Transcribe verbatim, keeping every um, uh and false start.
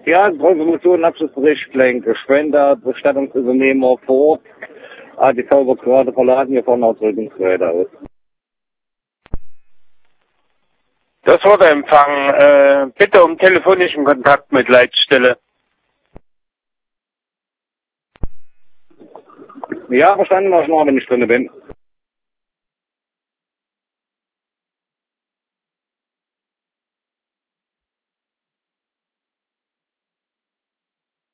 Ja, Transformation, Abschlussbericht, Lenk, Spender, Bestattungsunternehmer vor Ort. A T V wird gerade verladen, hier vorne aus Rückungsgeräte aus. Das wurde empfangen. Äh, bitte um telefonischen Kontakt mit Leitstelle. Ja, verstanden, was ich noch, wenn ich drin bin.